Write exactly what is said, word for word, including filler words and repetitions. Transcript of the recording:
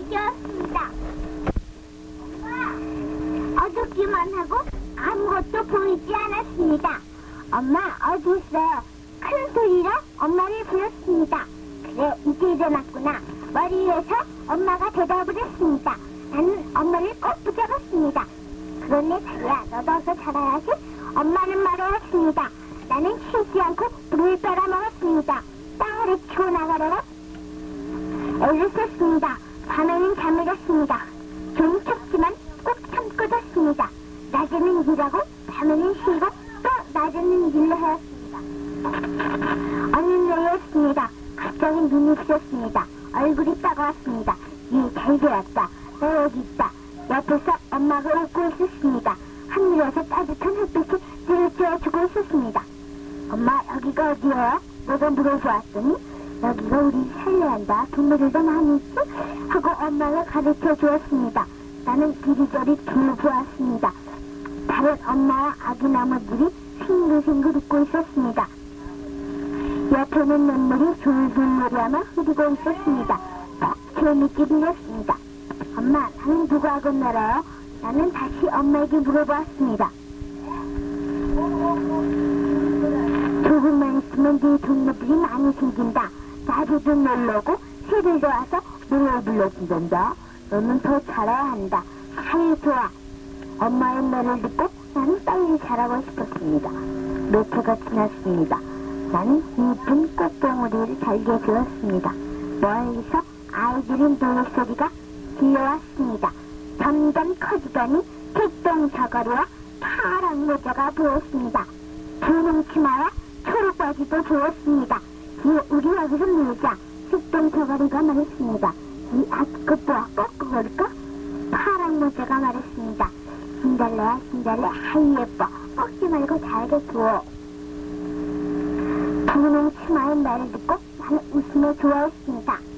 깨었습니다. 어둡기만 하고 아무것도 보이지 않았습니다. 엄마, 어디 있어요? 큰 소리로 엄마를 불렀습니다. 그래, 이제 일어났구나. 머리 위에서 엄마가 대답을 했습니다. 나는 엄마를 꼭 붙잡았습니다. 그런데 자기야, 너도 어서 자라야지. 엄마는 말해왔습니다. 나는 쉬지 않고 불을 빨아먹었습니다. 땅을 헤치고 나가려고 애를 썼습니다. 밤에는 잠을 잤습니다. 좀 춥지만 꼭 참고 잤습니다. 낮에는 일하고 밤에는 쉬고 또 낮에는 일을 하였습니다. 어느 날이었습니다. 갑자기 눈이 부셨습니다. 얼굴이 따가웠습니다. 예, 잘 되었다. 너 여기 있다. 옆에서 엄마가 웃고 있었습니다. 하늘에서 따뜻한 햇빛이 들쬐어주고 있었습니다. 엄마, 여기가 어디예요? 내가 물어보았더니 여기가 우리 살려야 한다. 동물들도 많이 있지? 하고 엄마가 가르쳐 주었습니다. 나는 이리저리 둘러보았습니다. 다른 엄마와 아기 나무들이 싱글싱글 웃고 있었습니다. 옆에는 눈물이 줄줄 내려며 흐르고 있었습니다. 퍽 재밌게 들렸습니다. 엄마, 나는 누구하고 놀아요? 나는 다시 엄마에게 물어보았습니다. 조금만 있으면 네 동물들이 많이 생긴다. 나도 놀러고 새들도 와서 노래 불러준단다. 너는 더 자라야 한다. 아유, 좋아. 엄마의 말을 듣고 나는 빨리 자라고 싶었습니다. 몇 해가 지났습니다. 나는 이쁜 꽃봉오리를 달게 되었습니다. 멀리서 아이들의 노랫소리가 들려왔습니다. 점점 커지더니 객동 저고리와 파란 모자가 보였습니다. 분홍 치마와 초록 바지도 보였습니다. 예, 우리 여기서 놀자. 객동 저고리가 말했습니다. 이 앞끝 보아 꺾고 걸까? 파란 모자가 말했습니다. 신달래야 신달래, 아이 예뻐. 꺾지 말고 잘게 두어. 분홍 치마의 말을 듣고 나는 웃으며 좋아했습니다.